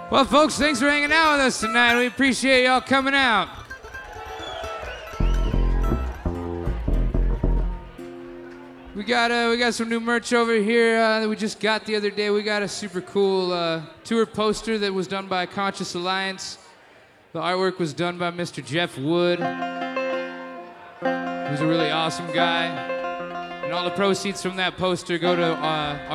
Well, folks, thanks for hanging out with us tonight. We appreciate y'all coming out. We got some new merch over here that we just got the other day. We got a super cool tour poster that was done by Conscious Alliance. The artwork was done by Mr. Jeff Wood, who's a really awesome guy. And all the proceeds from that poster go to